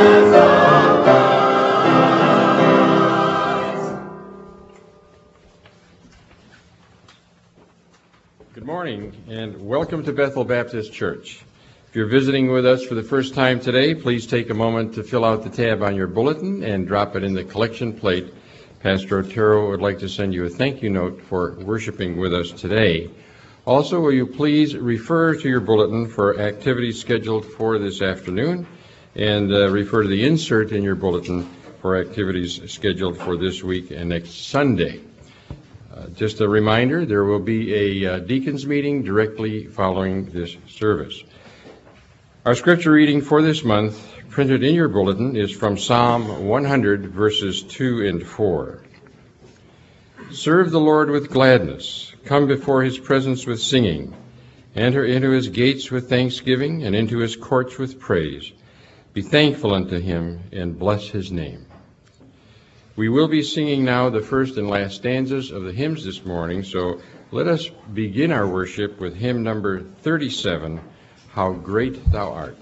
Good morning and welcome to Bethel Baptist Church. If you're visiting with us for the first time today, please take a moment to fill out the tab on your bulletin and drop it in the collection plate. Pastor Otero would like to send you a thank you note for worshiping with us today. Also, will you please refer to your bulletin for activities scheduled for this afternoon and refer to the insert in your bulletin for activities scheduled for this week and next Sunday. Just a reminder, there will be a deacons meeting directly following this service. Our scripture reading for this month, printed in your bulletin, is from Psalm 100, verses 2 and 4. Serve the Lord with gladness. Come before his presence with singing. Enter into his gates with thanksgiving and into his courts with praise. Be thankful unto him and bless his name. We will be singing now the first and last stanzas of the hymns this morning, so let us begin our worship with hymn number 37, How Great Thou Art.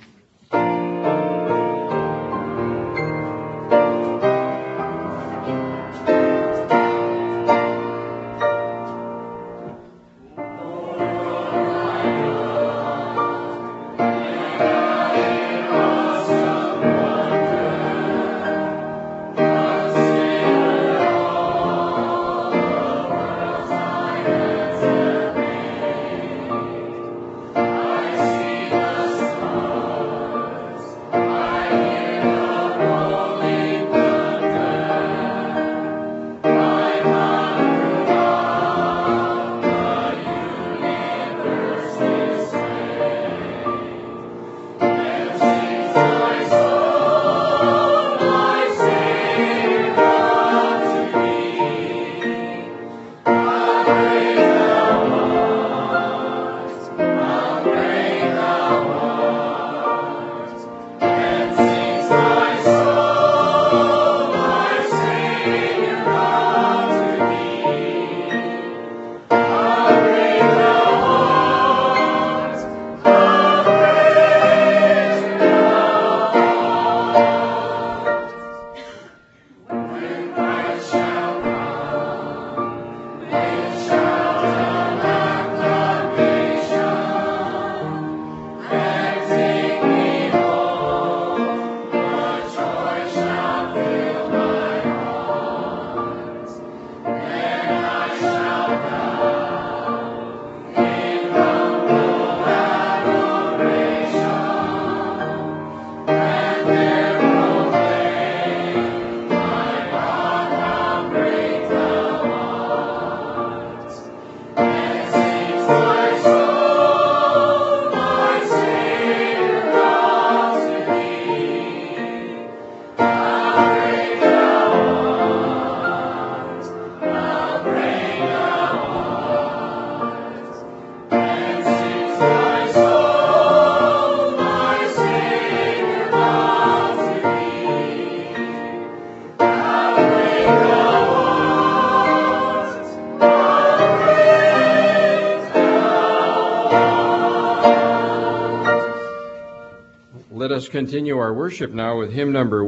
Let us continue our worship now with hymn number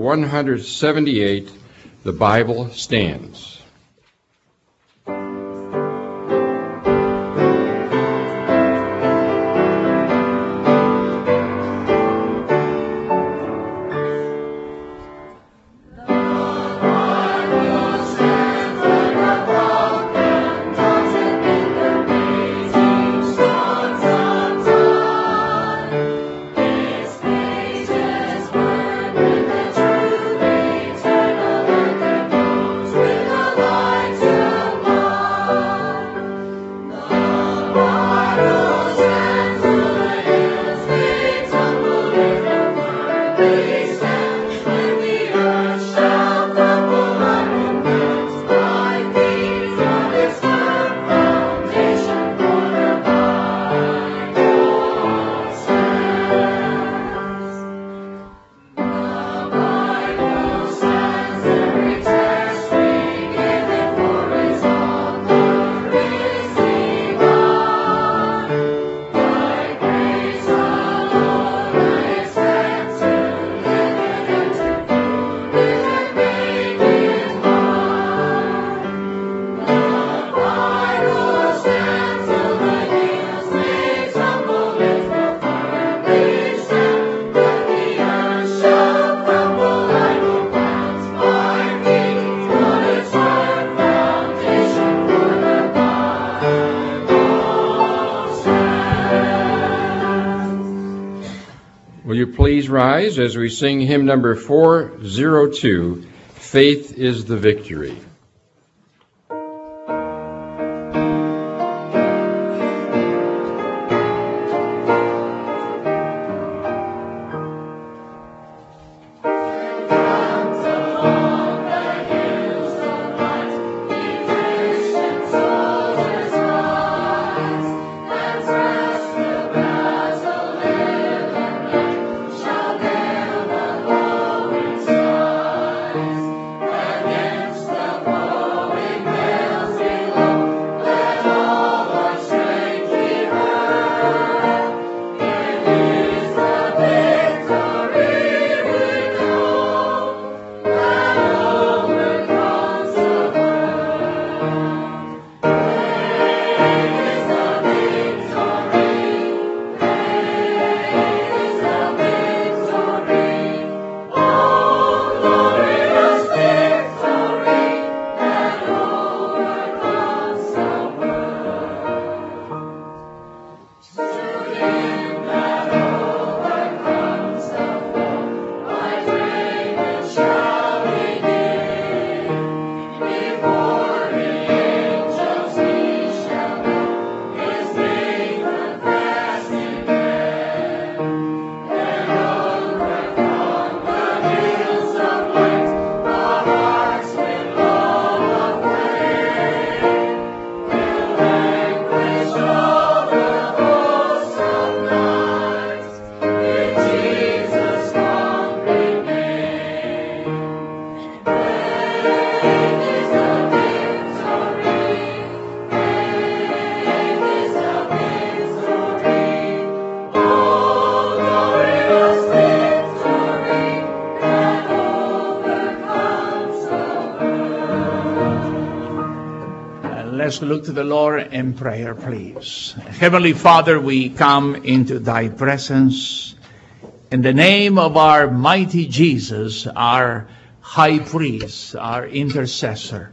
178, The Bible Stands. With Will you please rise as we sing hymn number 402, Faith is the Victory. Let's look to the Lord in prayer, please. Heavenly Father, we come into thy presence in the name of our mighty Jesus, our high priest, our intercessor.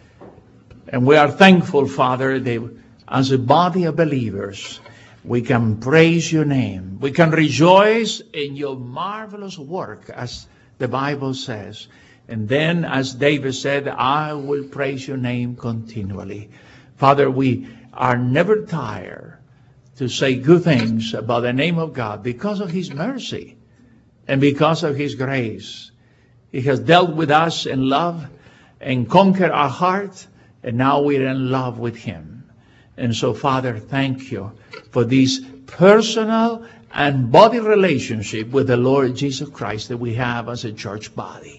And we are thankful, Father, that as a body of believers, we can praise your name. We can rejoice in your marvelous work, as the Bible says. And then, as David said, I will praise your name continually. Father, we are never tired to say good things about the name of God because of his mercy and because of his grace. He has dealt with us in love and conquered our heart, and now we're in love with him. And so, Father, thank you for this personal and body relationship with the Lord Jesus Christ that we have as a church body.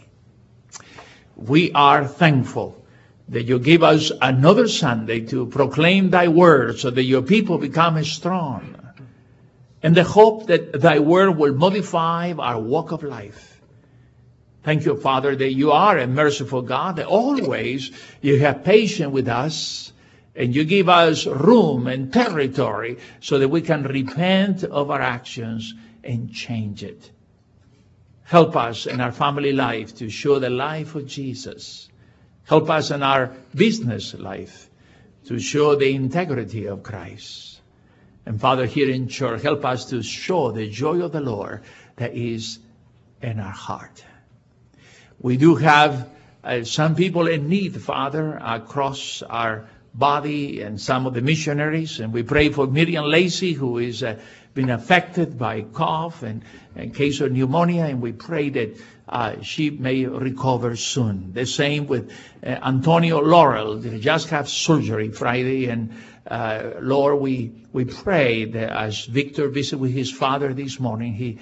We are thankful that you give us another Sunday to proclaim thy word so that your people become strong. And the hope that thy word will modify our walk of life. Thank you, Father, that you are a merciful God, that always you have patience with us and you give us room and territory so that we can repent of our actions and change it. Help us in our family life to show the life of Jesus. Help us in our business life to show the integrity of Christ. And Father, here in church, help us to show the joy of the Lord that is in our heart. We do have some people in need, Father, across our body and some of the missionaries. And we pray for Miriam Lacey, who is been affected by cough and case of pneumonia, and we pray that she may recover soon. The same with Antonio Laurel. They just have surgery Friday, and Lord, we pray that as Victor visited with his father this morning, he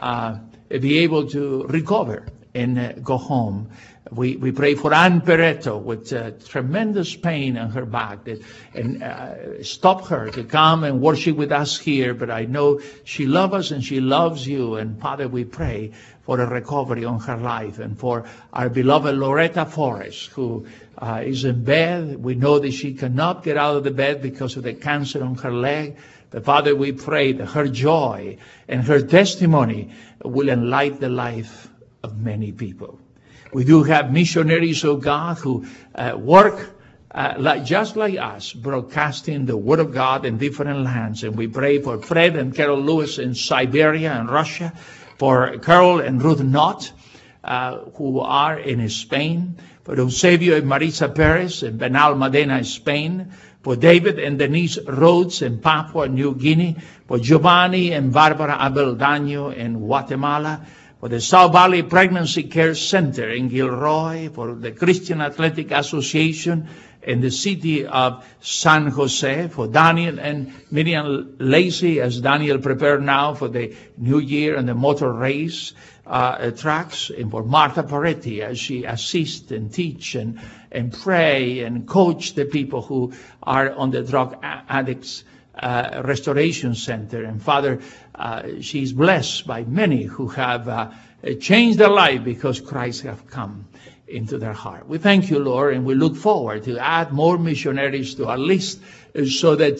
be able to recover and go home. We pray for Ann Peretto with tremendous pain in her back, and stop her to come and worship with us here. But I know she loves us and she loves you. And Father, we pray for a recovery on her life, and for our beloved Loretta Forrest, who is in bed. We know that she cannot get out of the bed because of the cancer on her leg. But Father, we pray that her joy and her testimony will enlighten the life of many people. We do have missionaries, oh God, who work just like us, broadcasting the Word of God in different lands. And we pray for Fred and Carol Lewis in Siberia and Russia, for Carol and Ruth Knott, who are in Spain, for Eusebio and Marisa Perez in Benalmádena, Spain, for David and Denise Rhodes in Papua New Guinea, for Giovanni and Barbara Abeldaño in Guatemala, for the South Valley Pregnancy Care Center in Gilroy, for the Christian Athletic Association in the city of San Jose, for Daniel and Miriam Lacey, as Daniel prepared now for the New Year and the motor race tracks, and for Martha Peretti as she assists and teach and pray and coach the people who are on the drug addicts restoration center. And Father, she's blessed by many who have changed their life because Christ have come into their heart. We thank you, Lord, and we look forward to add more missionaries to our list so that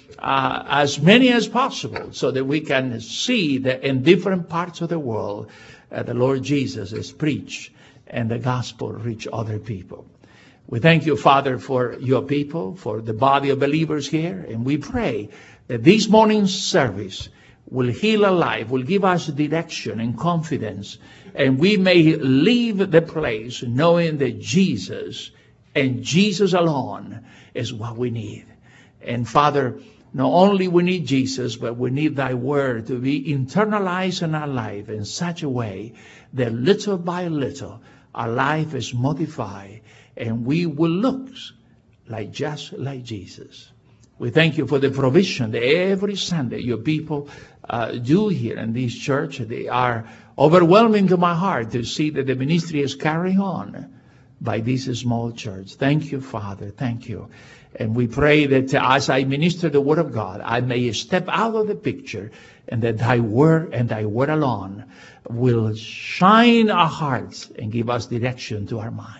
as many as possible, so that we can see that in different parts of the world, the Lord Jesus is preached and the gospel reach other people. We thank you, Father, for your people, for the body of believers here, and we pray that this morning's service will heal our life, will give us direction and confidence, and we may leave the place knowing that Jesus and Jesus alone is what we need. And Father, not only we need Jesus, but we need thy word to be internalized in our life in such a way that little by little our life is modified and we will look just like Jesus. We thank you for the provision that every Sunday your people do here in this church. They are overwhelming to my heart to see that the ministry is carrying on by this small church. Thank you, Father. Thank you. And we pray that as I minister the word of God, I may step out of the picture and that thy word and thy word alone will shine our hearts and give us direction to our mind.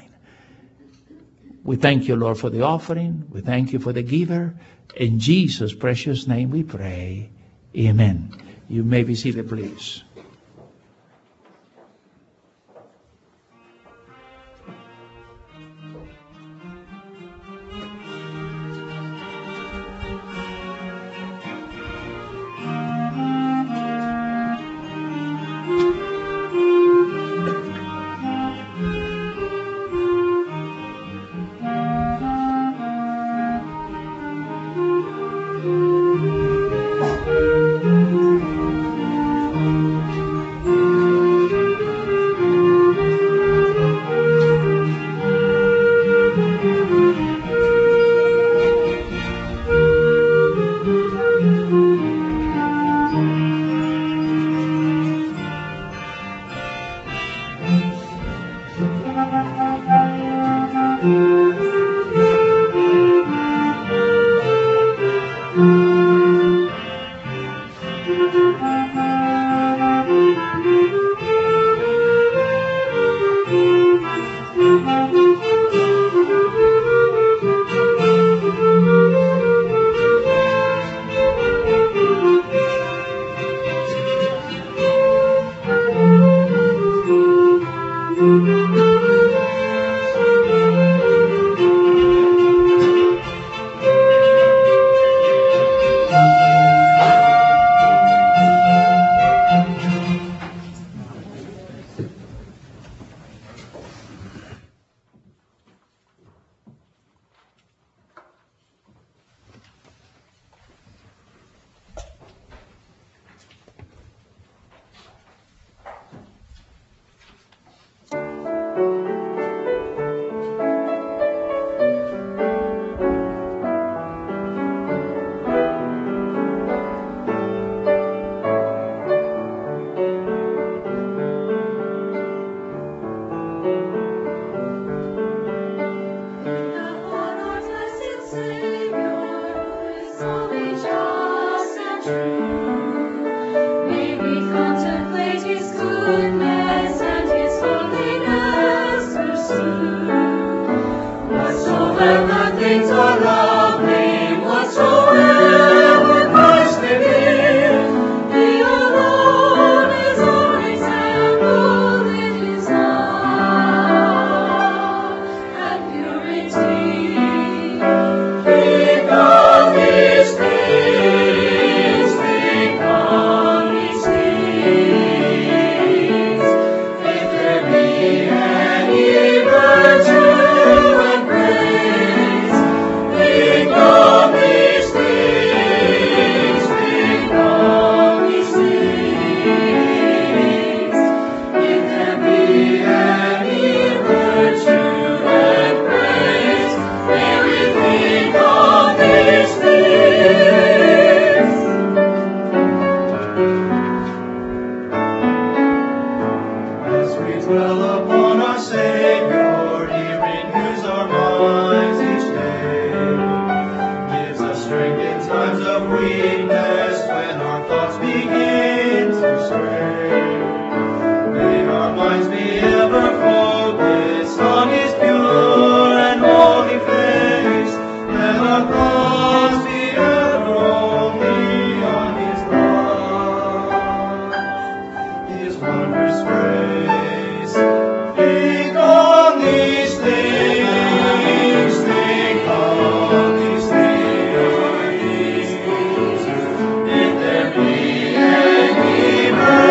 We thank you, Lord, for the offering. We thank you for the giver. In Jesus' precious name we pray. Amen. You may be seated, please. Whatsoever things are lovely, whatsoever Christ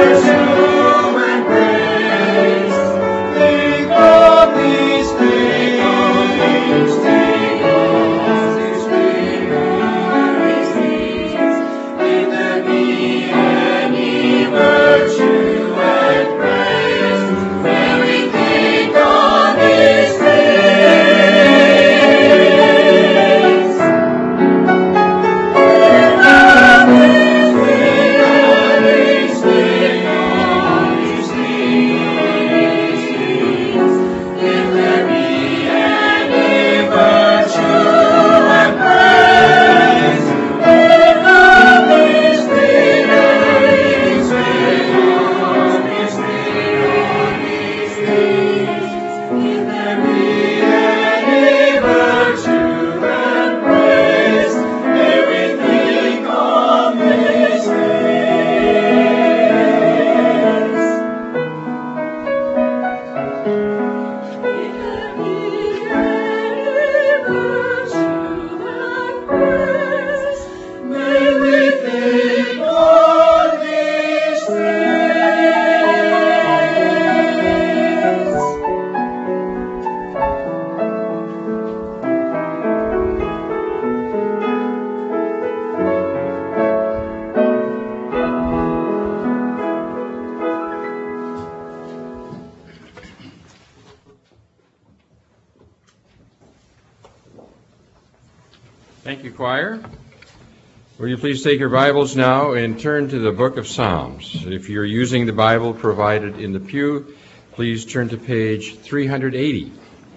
Thank you, choir. Will you please take your Bibles now and turn to the book of Psalms. If you're using the Bible provided in the pew, please turn to page 380.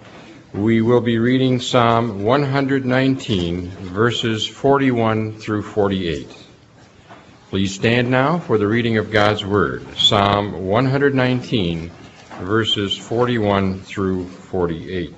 We will be reading Psalm 119, verses 41 through 48. Please stand now for the reading of God's Word. Psalm 119, verses 41 through 48.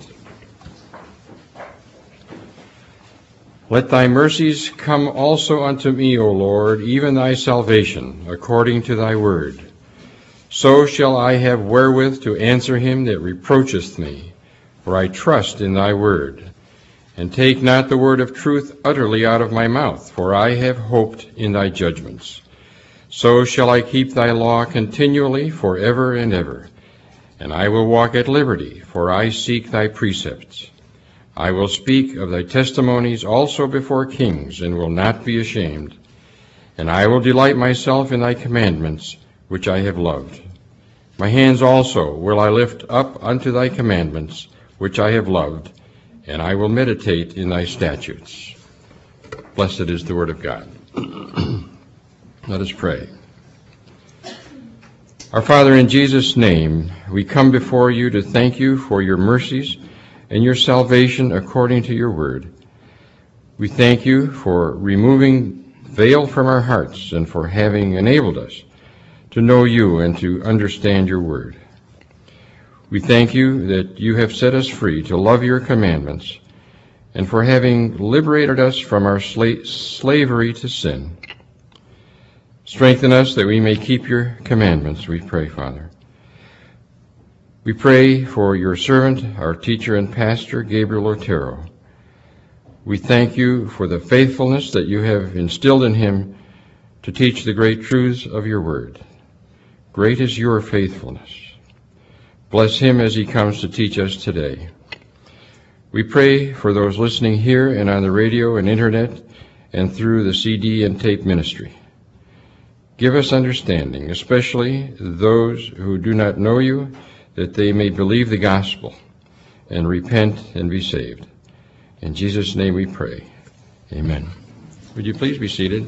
Let thy mercies come also unto me, O Lord, even thy salvation, according to thy word. So shall I have wherewith to answer him that reproacheth me, for I trust in thy word. And take not the word of truth utterly out of my mouth, for I have hoped in thy judgments. So shall I keep thy law continually for ever and ever. And I will walk at liberty, for I seek thy precepts. I will speak of thy testimonies also before kings, and will not be ashamed. And I will delight myself in thy commandments, which I have loved. My hands also will I lift up unto thy commandments, which I have loved, and I will meditate in thy statutes. Blessed is the word of God. Let us pray. Our Father, in Jesus' name, we come before you to thank you for your mercies and your salvation according to your word. We thank you for removing veil from our hearts and for having enabled us to know you and to understand your word. We thank you that you have set us free to love your commandments and for having liberated us from our slavery to sin. Strengthen us that we may keep your commandments, we pray, Father. We pray for your servant, our teacher and pastor, Gabriel Otero. We thank you for the faithfulness that you have instilled in him to teach the great truths of your word. Great is your faithfulness. Bless him as he comes to teach us today. We pray for those listening here and on the radio and internet and through the CD and tape ministry. Give us understanding, especially those who do not know you, that they may believe the gospel and repent and be saved. In Jesus' name we pray. Amen. Would you please be seated?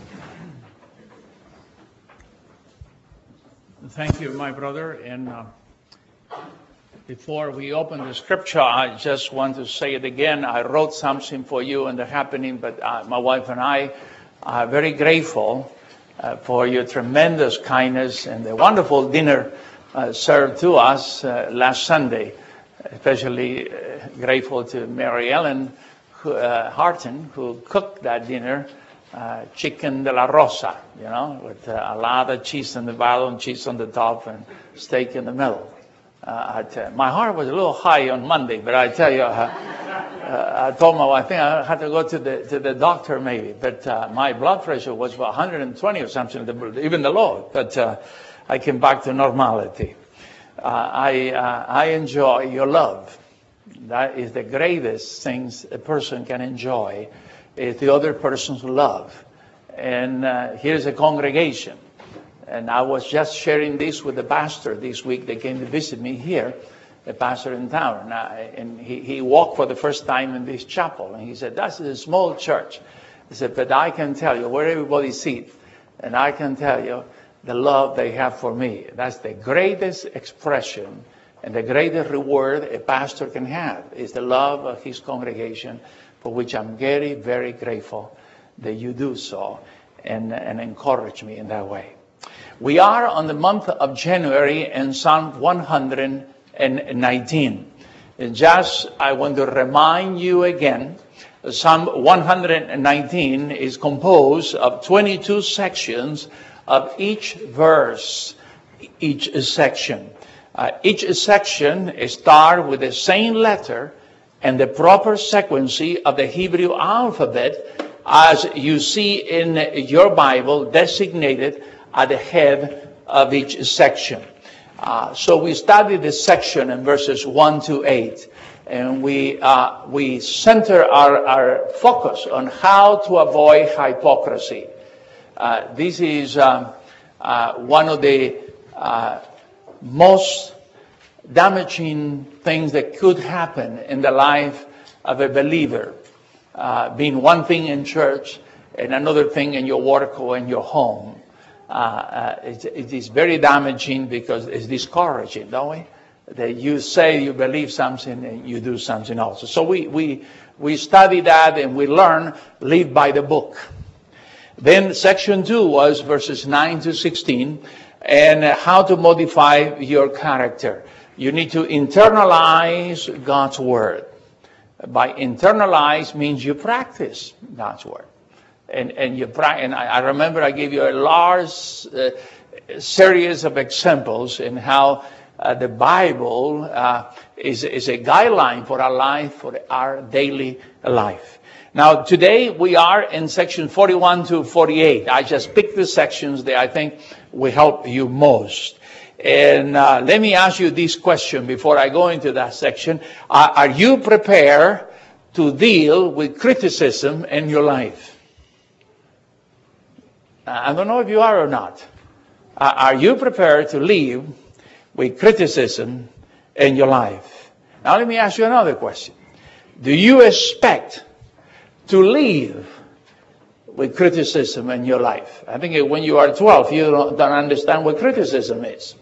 Thank you, my brother. And before we open the scripture, I just want to say it again. I wrote something for you in the happening, but my wife and I are very grateful for your tremendous kindness and the wonderful dinner served to us last Sunday. Especially grateful to Mary Ellen Harton, who cooked that dinner, chicken de la Rosa, with a lot of cheese on the bottom, cheese on the top, and steak in the middle. My heart was a little high on Monday, but I tell you, I told my wife, I think I had to go to the doctor maybe, but my blood pressure was 120 or something, even the Lord. But I came back to normality. I enjoy your love. That is the greatest things a person can enjoy, is the other person's love. And here's a congregation. And I was just sharing this with the pastor this week. They came to visit me here, the pastor in town. And he walked for the first time in this chapel. And he said, that's a small church. He said, but I can tell you where everybody sits. And I can tell you the love they have for me. That's the greatest expression and the greatest reward a pastor can have, is the love of his congregation, for which I'm very, very grateful that you do so and encourage me in that way. We are on the month of January in Psalm 119. And just, I want to remind you again, Psalm 119 is composed of 22 sections of each verse, each section. Each section starts with the same letter and the proper sequence of the Hebrew alphabet, as you see in your Bible, designated at the head of each section. So we studied this section in verses 1 to 8, and we center our focus on how to avoid hypocrisy. This is one of the most damaging things that could happen in the life of a believer, being one thing in church and another thing in your work or in your home. It is very damaging because it's discouraging, don't we? That you say you believe something and you do something else. So we study that and we learn, live by the book. Then section 2 was verses 9 to 16, and how to modify your character. You need to internalize God's word. By internalize means you practice God's word. And I remember I gave you a large series of examples in how the Bible is a guideline for our life, for our daily life. Now, today we are in section 41 to 48. I just picked the sections that I think will help you most. And let me ask you this question before I go into that section. Are you prepared to deal with criticism in your life? I don't know if you are or not. Are you prepared to live with criticism in your life? Now let me ask you another question. Do you expect to live with criticism in your life? I think when you are 12, you don't understand what criticism is.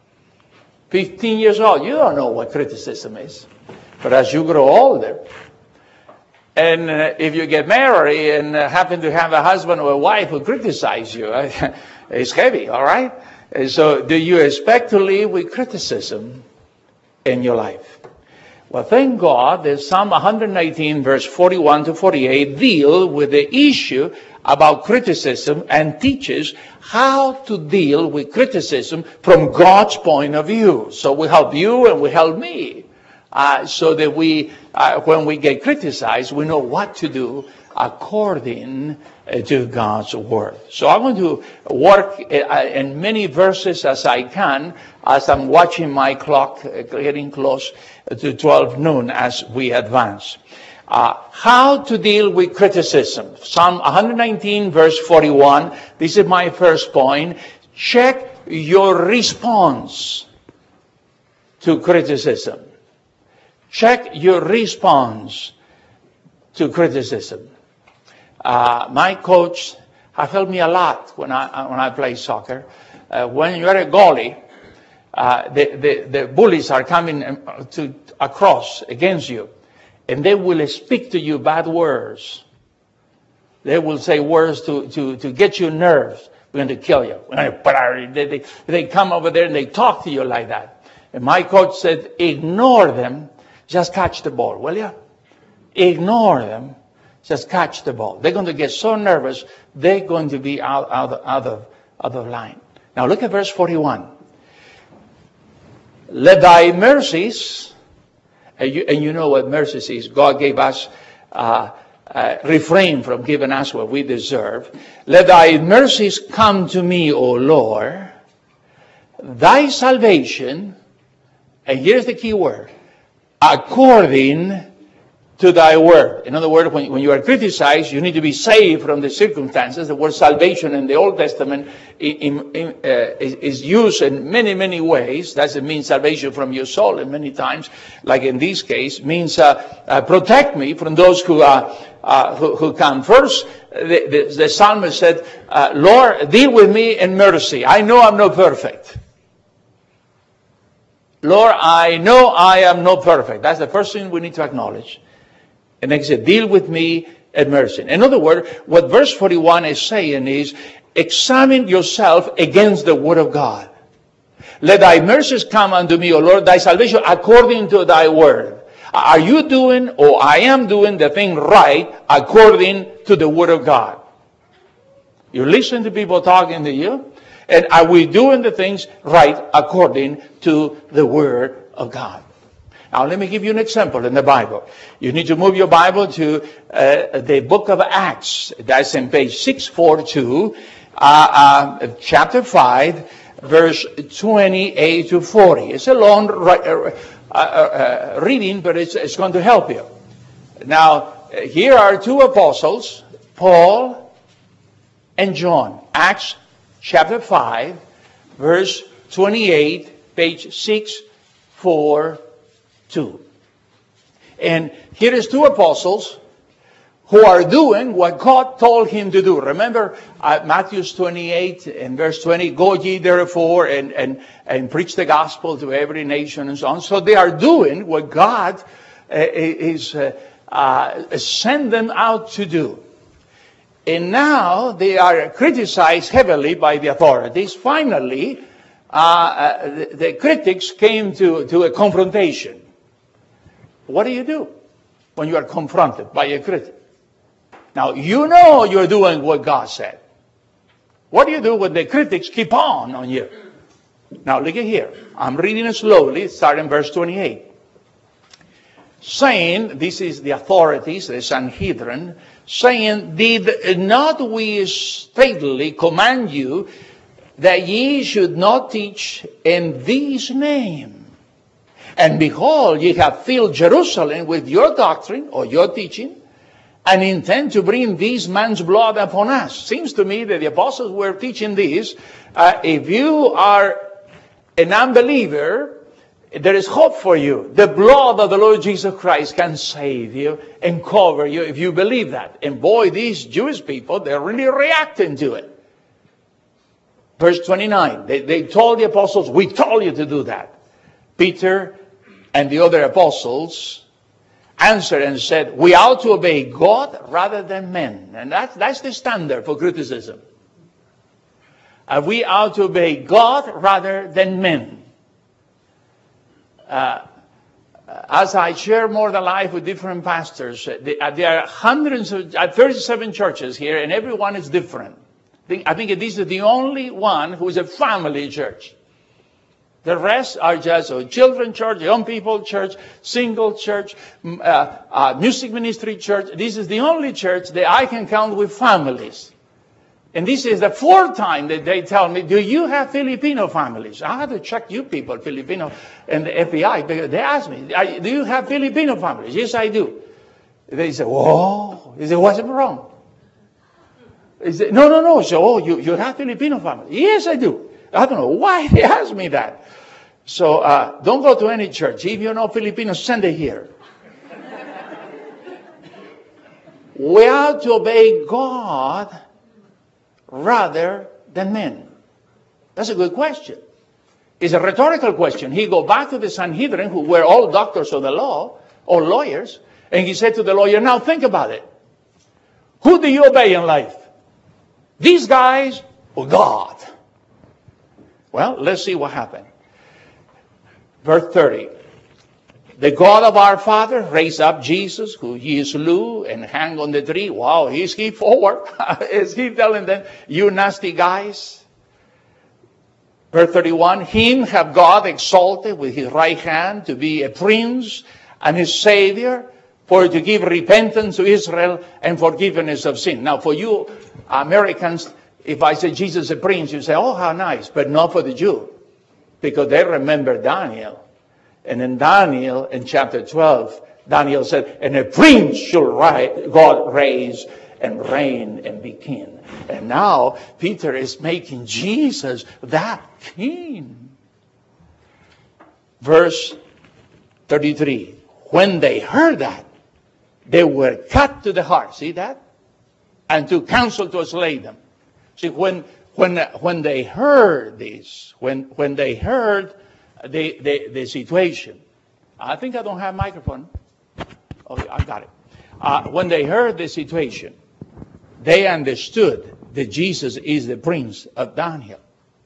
15 years old, you don't know what criticism is. But as you grow older, and if you get married and happen to have a husband or a wife who criticize you, it's heavy, all right? And so do you expect to live with criticism in your life? Well, thank God that Psalm 119, verse 41 to 48 deal with the issue about criticism and teaches how to deal with criticism from God's point of view. So we help you and we help me. So that when we get criticized, we know what to do according to God's word. So I'm going to work in many verses as I can, as I'm watching my clock getting close to 12 noon as we advance. How to deal with criticism. Psalm 119, verse 41. This is my first point. Check your response to criticism. Check your response to criticism. My coach has helped me a lot when I play soccer. When you're a goalie, the bullies are coming across against you, and they will speak to you bad words. They will say words to get your nerves. We're going to kill you. They come over there and they talk to you like that. And my coach said, ignore them. Just catch the ball, will you? Ignore them. Just catch the ball. They're going to get so nervous, they're going to be out of line. Now look at verse 41. Let thy mercies, and you know what mercies is. God gave us, refrain from giving us what we deserve. Let thy mercies come to me, O Lord. thy salvation, and here's the key word, according to thy word. In other words, when you are criticized, you need to be saved from the circumstances. The word salvation in the Old Testament is used in many, many ways. Doesn't mean salvation from your soul, and many times, like in this case, means protect me from those who come first. The psalmist said, Lord, deal with me in mercy. I know I'm not perfect. Lord, I know I am not perfect. That's the first thing we need to acknowledge. And then he said, deal with me in mercy. In other words, what verse 41 is saying is, examine yourself against the word of God. Let thy mercies come unto me, O Lord, thy salvation according to thy word. Are you doing, or I am doing the thing right according to the word of God? You listen to people talking to you, and are we doing the things right according to the word of God? Now, let me give you an example in the Bible. You need to move your Bible to the book of Acts. That's in page 642, chapter 5, verse 28 to 40. It's a long reading, but it's going to help you. Now, here are two apostles, Paul and John. Acts chapter 5, verse 28, page 642. And here is two apostles who are doing what God told him to do. Remember Matthew 28 and verse 20, go ye therefore and preach the gospel to every nation and so on. So they are doing what God is send them out to do. And now they are criticized heavily by the authorities. Finally, the critics came to a confrontation. What do you do when you are confronted by a critic? Now, you know you're doing what God said. What do you do when the critics keep on you? Now, look at here. I'm reading it slowly, starting verse 28. Saying, this is the authorities, the Sanhedrin, saying, did not we straitly command you that ye should not teach in this name? And behold, ye have filled Jerusalem with your doctrine or your teaching, and intend to bring this man's blood upon us. Seems to me that the apostles were teaching this. If you are an unbeliever, there is hope for you. The blood of the Lord Jesus Christ can save you and cover you if you believe that. And boy, these Jewish people, they're really reacting to it. Verse 29, they told the apostles, we told you to do that. Peter and the other apostles answered and said, we ought to obey God rather than men. And that's the standard for criticism. We ought to obey God rather than men. As I share more than life with different pastors, there are hundreds of 37 churches here, and every one is different. I think this is the only one who is a family church. The rest are just a children church, young people church, single church, music ministry church. This is the only church that I can count with families. And this is the fourth time that they tell me, do you have Filipino families? I had to check you people, Filipino and the FBI, because they asked me, do you have Filipino families? Yes, I do. They say, whoa. He said, what's wrong? He said, no. So, you have Filipino families? Yes, I do. I don't know why they asked me that. So don't go to any church. If you know Filipinos, send it here. We have to obey God rather than men. That's a good question. It's a rhetorical question. He go back to the Sanhedrin, who were all doctors of the law, all lawyers, and he said to the lawyer, now think about it. Who do you obey in life? These guys or God? Well, let's see what happened. Verse 30. The God of our father raised up Jesus, who he slew and hung on the tree. Wow, is he forward? Is he telling them, you nasty guys? Verse 31. Him have God exalted with his right hand to be a prince and his savior, for to give repentance to Israel and forgiveness of sin. Now, for you Americans, if I say Jesus is a prince, you say, oh, how nice, but not for the Jew. because they remember Daniel. And in Daniel, in chapter 12, Daniel said, and a prince shall God raise and reign and be king. And now Peter is making Jesus that king. Verse 33. When they heard that, they were cut to the heart. See that? And to counsel to slay them. See, when they heard this, when they heard the situation, I think I don't have a microphone. Oh, I got it. When they heard the situation, they understood that Jesus is the prince of Daniel.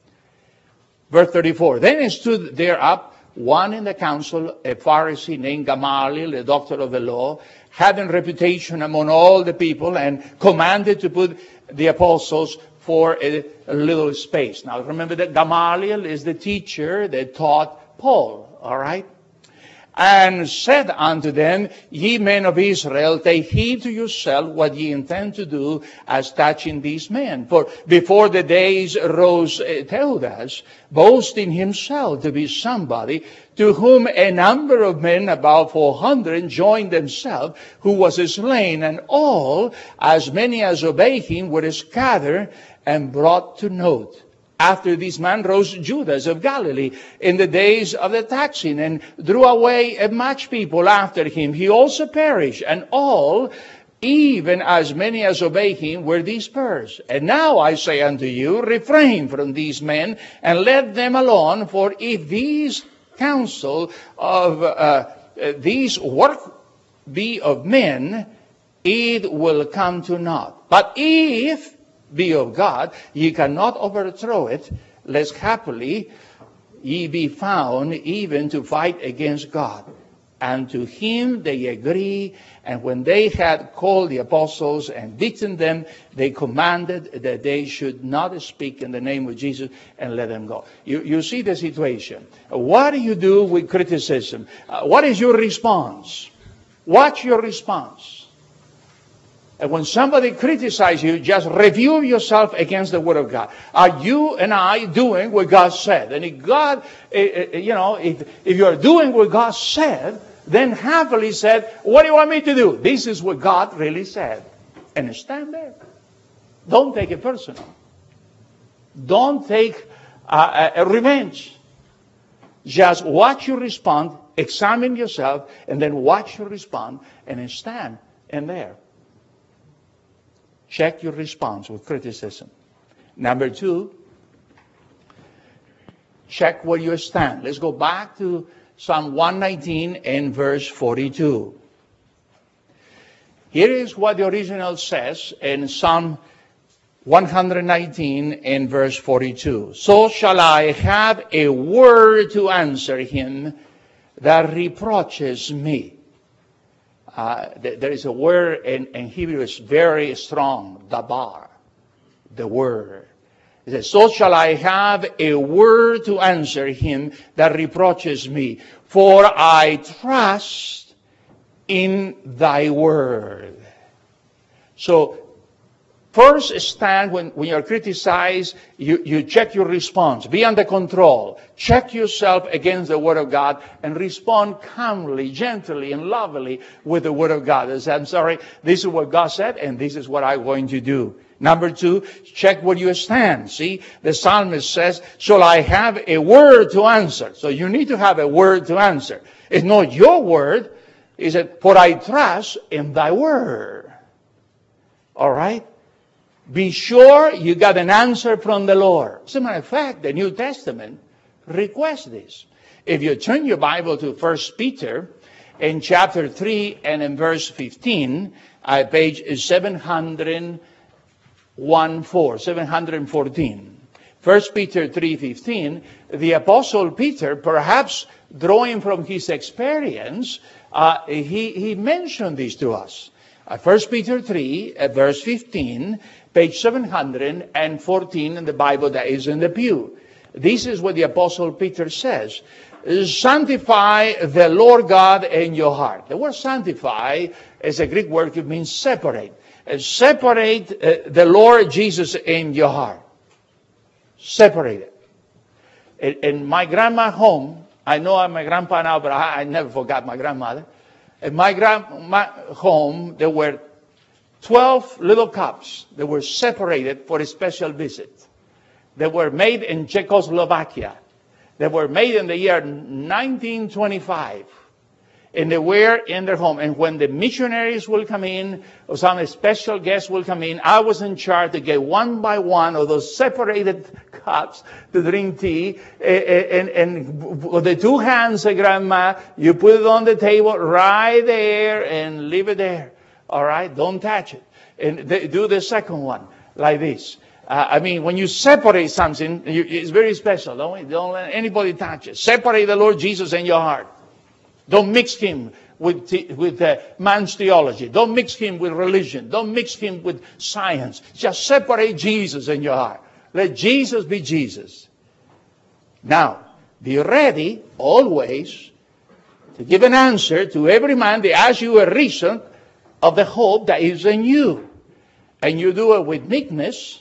Verse 34. Then stood there up one in the council, a Pharisee named Gamaliel, a doctor of the law, having reputation among all the people, and commanded to put the apostles for a little space. Now remember that Gamaliel is the teacher that taught Paul, all right? And said unto them, ye men of Israel, take heed to yourself what ye intend to do as touching these men. For before the days arose Theudas, boasting himself to be somebody, to whom a number of men, about 400, joined themselves, who was slain, and all, as many as obeyed him, were scattered and brought to naught. After this man rose Judas of Galilee in the days of the taxing, and drew away much people after him. He also perished, and all, even as many as obeyed him, were dispersed. And now I say unto you, refrain from these men, and let them alone. For if these counsel of these work be of men, it will come to naught. But if be of God, ye cannot overthrow it, lest happily ye be found even to fight against God. And to him they agree, and when they had called the apostles and beaten them, they commanded that they should not speak in the name of Jesus, and let them go. You see the situation. What do you do with criticism? What is your response? What's your response? And when somebody criticizes you, just review yourself against the Word of God. Are you and I doing what God said? And if God, if you're doing what God said, then happily said, what do you want me to do? This is what God really said. And stand there. Don't take it personal. Don't take a revenge. Just watch you respond, examine yourself, and then watch you respond, and then stand in there. Check your response with criticism. Number 2, check where you stand. Let's go back to Psalm 119 and verse 42. Here is what the original says in Psalm 119 and verse 42. So shall I have a word to answer him that reproaches me. There is a word in Hebrew is very strong, dabar, the word. It says, so shall I have a word to answer him that reproaches me, for I trust in thy word. So, first stand when you're criticized, you check your response. Be under control. Check yourself against the Word of God and respond calmly, gently, and lovingly with the Word of God. As I'm sorry, this is what God said, and this is what I'm going to do. Number 2, check where you stand. See, the psalmist says, shall I have a word to answer? So you need to have a word to answer. It's not your word. He said, for I trust in thy word. All right? Be sure you got an answer from the Lord. As a matter of fact, the New Testament requests this. If you turn your Bible to 1 Peter in chapter 3 and in verse 15, page 714. 1 Peter 3:15, the Apostle Peter, perhaps drawing from his experience, he mentioned this to us. 1 Peter 3, verse 15, page 714 in the Bible that is in the pew. This is what the Apostle Peter says. Sanctify the Lord God in your heart. The word sanctify is a Greek word. It means separate. Separate the Lord Jesus in your heart. Separate it. In my grandma home, I know I'm my grandpa now, but I never forgot my grandmother. In my grandma home, there were 12 little cups that were separated for a special visit. They were made in Czechoslovakia. They were made in the year 1925. And they were in their home. And when the missionaries will come in, or some special guests will come in, I was in charge to get one by one of those separated cups to drink tea. And with the two hands, Grandma, you put it on the table right there and leave it there. All right? Don't touch it. And do the second one like this. When you separate something, it's very special. Don't let anybody touch it. Separate the Lord Jesus in your heart. Don't mix him with man's theology. Don't mix him with religion. Don't mix him with science. Just separate Jesus in your heart. Let Jesus be Jesus. Now, be ready always to give an answer to every man that asks you a reason of the hope that is in you. And you do it with meekness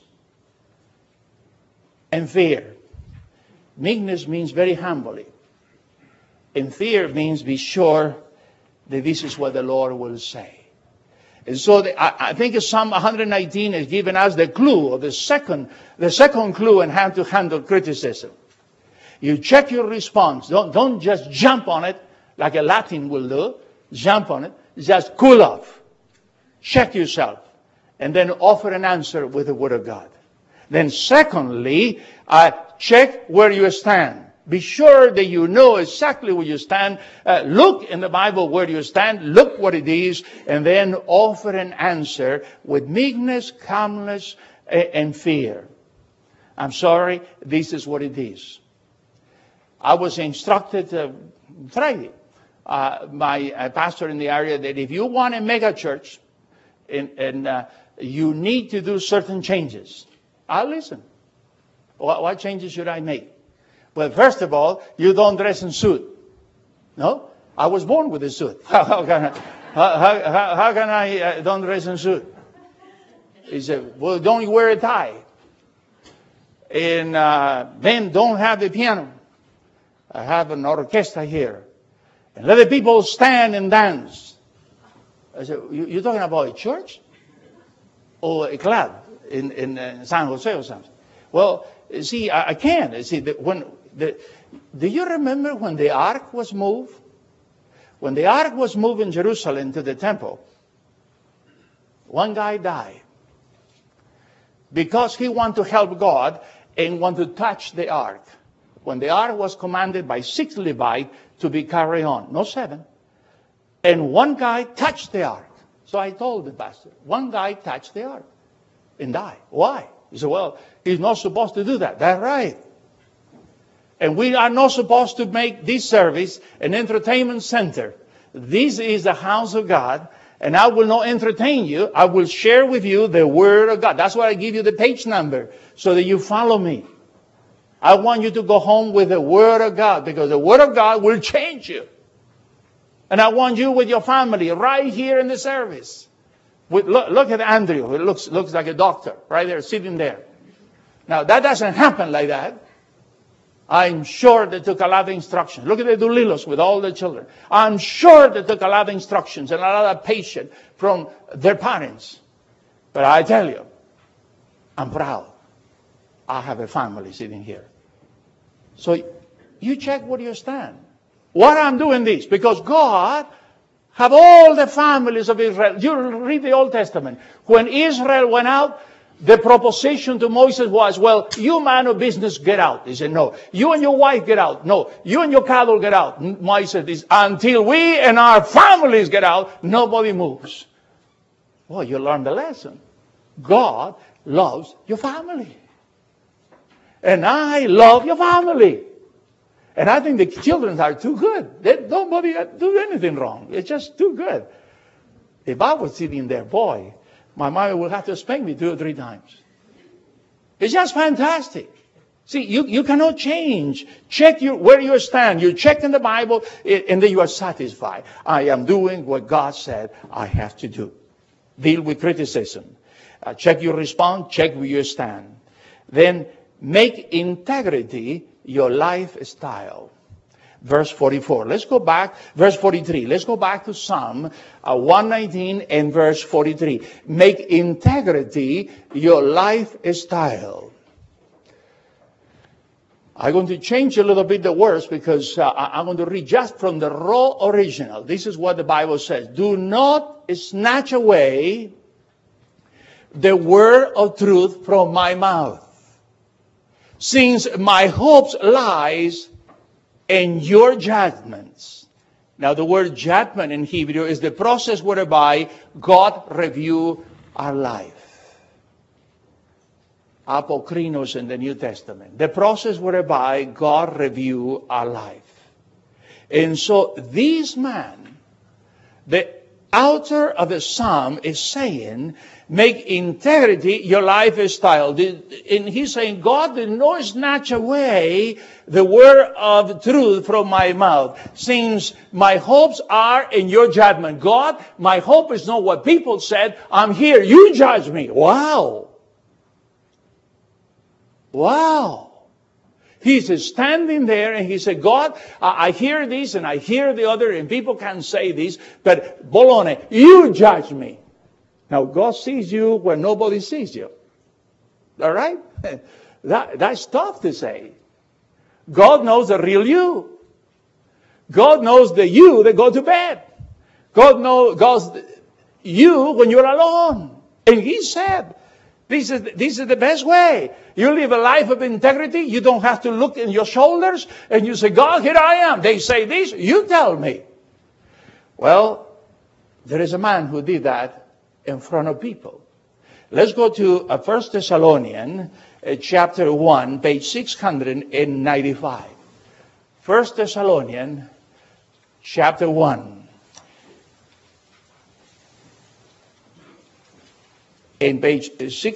and fear. Meekness means very humbly. And fear means be sure that this is what the Lord will say. And so I think Psalm 119 has given us the clue, or the second clue on how to handle criticism. You check your response. Don't just jump on it like a Latin will do. Jump on it. Just cool off. Check yourself. And then offer an answer with the Word of God. Then secondly, check where you stand. Be sure that you know exactly where you stand. Look in the Bible where you stand. Look what it is. And then offer an answer with meekness, calmness, and fear. I'm sorry, this is what it is. I was instructed Friday, my pastor in the area, that if you want to make a church, and you need to do certain changes. I'll listen. What changes should I make? Well, first of all, you don't dress in suit. No? I was born with a suit. How can I don't dress in suit? He said, well, don't wear a tie. And then don't have the piano. I have an orchestra here. And let the people stand and dance. I said, you're talking about a church? Or a club in San Jose or something? Well, see, I can't. See, do you remember when the ark was moved? When the ark was moved in Jerusalem to the temple, one guy died because he wanted to help God and wanted to touch the ark. When the ark was commanded by 6 Levites to be carried on, no 7. And one guy touched the ark. So I told the pastor, one guy touched the ark and died. Why? He said, well, he's not supposed to do that. That's right. And we are not supposed to make this service an entertainment center. This is the house of God, and I will not entertain you. I will share with you the Word of God. That's why I give you the page number, so that you follow me. I want you to go home with the Word of God, because the Word of God will change you. And I want you with your family right here in the service. Look at Andrew. It looks like a doctor right there, sitting there. Now, that doesn't happen like that. I'm sure they took a lot of instructions. Look at the Dulilos with all the children. I'm sure they took a lot of instructions and a lot of patience from their parents. But I tell you, I'm proud. I have a family sitting here. So you check where you stand. Why I'm doing this? Because God have all the families of Israel. You read the Old Testament. When Israel went out, the proposition to Moses was, well, you man of business, get out. He said, no. You and your wife, get out. No. You and your cattle, get out. Moses said, until we and our families get out, nobody moves. Well, you learned the lesson. God loves your family. And I love your family. And I think the children are too good. Nobody do anything wrong. It's just too good. If I was sitting there, boy, my mother would have to spank me 2 or 3 times. It's just fantastic. See, you cannot change. Check where you stand. You check in the Bible, and then you are satisfied. I am doing what God said I have to do. Deal with criticism. Check your response. Check where you stand. Then make integrity your lifestyle. Verse 44. Let's go back. Verse 43. Let's go back to Psalm 119 and verse 43. Make integrity your lifestyle. I'm going to change a little bit the words because I'm going to read just from the raw original. This is what the Bible says. Do not snatch away the word of truth from my mouth, since my hopes lies in your judgments. Now the word judgment in Hebrew is the process whereby God review our life. Apokrinos in the New Testament. The process whereby God review our life. And so this man, the author of the psalm, is saying, make integrity your lifestyle. And he's saying, God did not snatch away the word of truth from my mouth, since my hopes are in your judgment. God, my hope is not what people said. I'm here. You judge me. Wow. Wow. He's standing there and he said, God, I hear this and I hear the other and people can say this, but Bologna, you judge me. Now, God sees you when nobody sees you. All right? That's tough to say. God knows the real you. God knows the you that go to bed. God knows you when you're alone. And he said, this is the best way. You live a life of integrity. You don't have to look in your shoulders and you say, God, here I am. They say this, you tell me. Well, there is a man who did that in front of people. Let's go to 1 Thessalonians chapter 1, page 695. 1 Thessalonians chapter 1. In page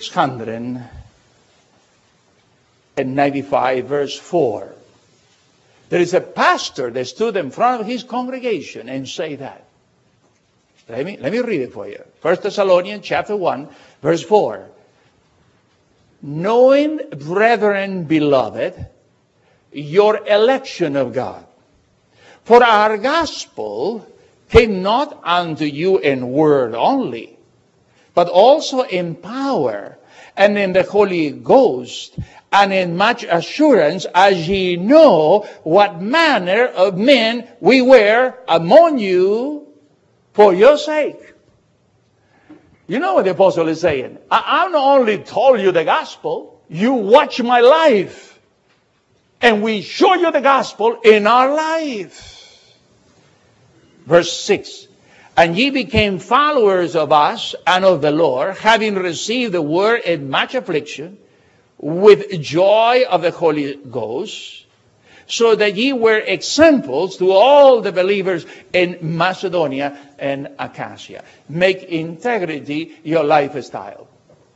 695, verse 4. There is a pastor that stood in front of his congregation and say that. Let me read it for you. 1 Thessalonians chapter 1, verse 4. Knowing, brethren beloved, your election of God. For our gospel came not unto you in word only, but also in power, and in the Holy Ghost, and in much assurance, as ye know what manner of men we were among you for your sake. You know what the apostle is saying? I not only told you the gospel, you watch my life. And we show you the gospel in our life. Verse 6. And ye became followers of us and of the Lord, having received the word in much affliction, with joy of the Holy Ghost, so that ye were examples to all the believers in Macedonia and Achaia. Make integrity your lifestyle.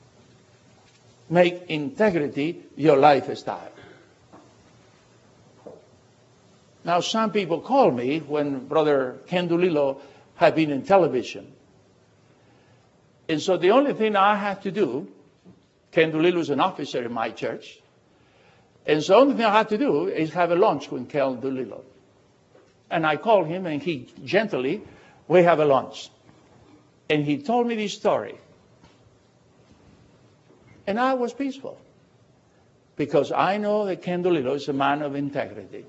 Make integrity your lifestyle. Now, some people call me when Brother Ken Dulilo had been in television. And so the only thing I had to do, Ken Dulilo is an officer in my church, and so the only thing I had to do is have a lunch with Ken Dulilo. And I called him and he gently, we have a lunch. And he told me this story. And I was peaceful. Because I know that Ken Dulilo is a man of integrity.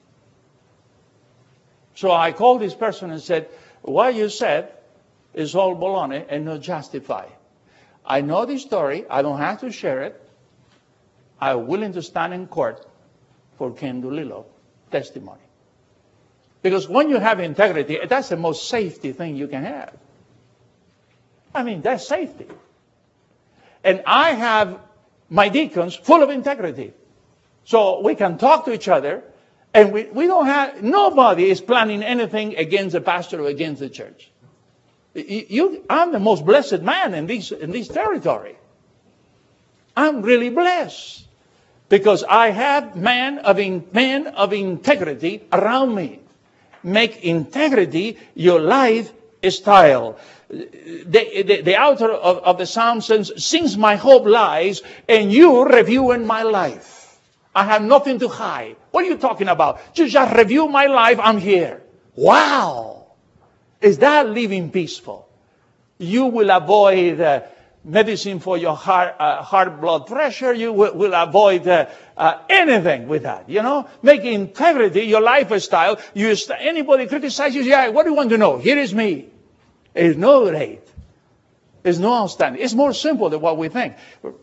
So I called this person and said, what you said is all baloney and not justified. I know this story. I don't have to share it. I'm willing to stand in court for Ken Dulilo testimony. Because when you have integrity, that's the most safety thing you can have. I mean, that's safety. And I have my deacons full of integrity. So we can talk to each other. And we don't have, nobody is planning anything against the pastor or against the church. I'm the most blessed man in this territory. I'm really blessed. Because I have men of integrity around me. Make integrity your lifestyle. The author of the Psalm says, since my hope lies in you reviewing my life. I have nothing to hide. What are you talking about? You just review my life. I'm here. Wow. Is that living peaceful? You will avoid medicine for your heart blood pressure. You will avoid anything with that. Make integrity your lifestyle. Anybody criticizes you, yeah, what do you want to know? Here is me. It's no great. It's no outstanding. It's more simple than what we think.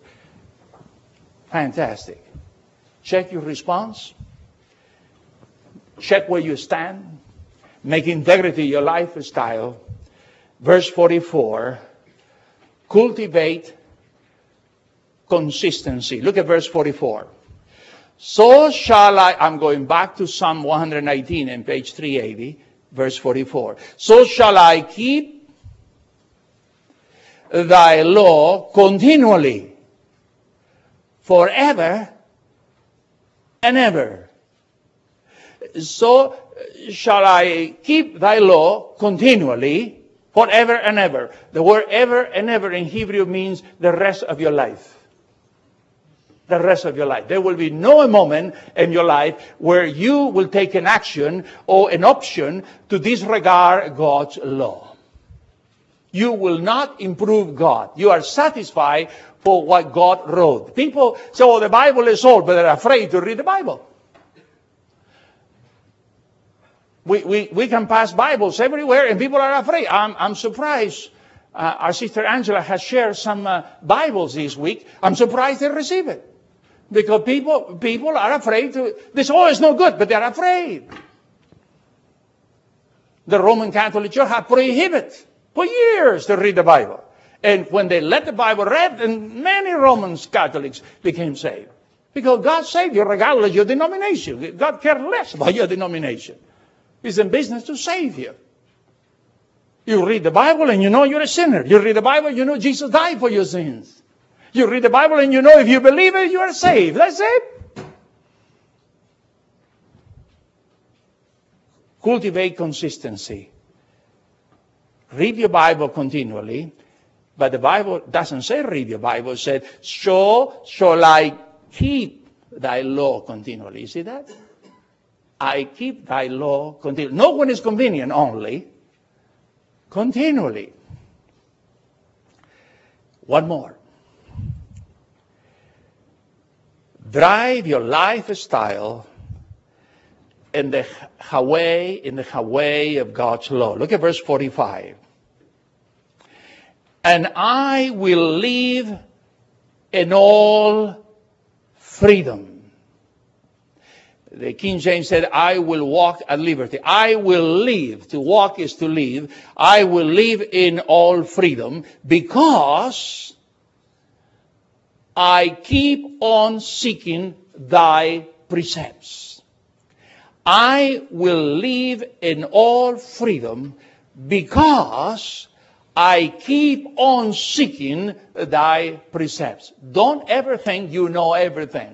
Fantastic. Check your response. Check where you stand. Make integrity your lifestyle. Verse 44. Cultivate consistency. Look at verse 44. So shall I'm going back to Psalm 119 and page 380, verse 44. So shall I keep thy law continually, forever and ever. So shall I keep thy law continually, forever and ever. The word ever and ever in Hebrew means the rest of your life. The rest of your life. There will be no moment in your life where you will take an action or an option to disregard God's law. You will not improve God. You are satisfied for what God wrote. People say, the Bible is old, but they're afraid to read the Bible. We can pass Bibles everywhere, and people are afraid. I'm surprised. Our sister Angela has shared some Bibles this week. I'm surprised they receive it. Because people are afraid to... They say, it's no good, but they're afraid. The Roman Catholic Church has prohibited for years to read the Bible. And when they let the Bible read, and many Roman Catholics became saved. Because God saved you regardless of your denomination. God cares less about your denomination. He's in business to save you. You read the Bible and you know you're a sinner. You read the Bible, you know Jesus died for your sins. You read the Bible and you know if you believe it, you are saved. That's it. Cultivate consistency. Read your Bible continually. But the Bible doesn't say read your Bible. It said, so shall I keep thy law continually. You see that? I keep thy law continually. Not when it's convenient only. Continually. One more. Drive your lifestyle in the highway of God's law. Look at verse 45. And I will live in all freedom. The King James said, I will walk at liberty. I will live. To walk is to live. I will live in all freedom because I keep on seeking thy precepts. I will live in all freedom because I keep on seeking thy precepts. Don't ever think you know everything.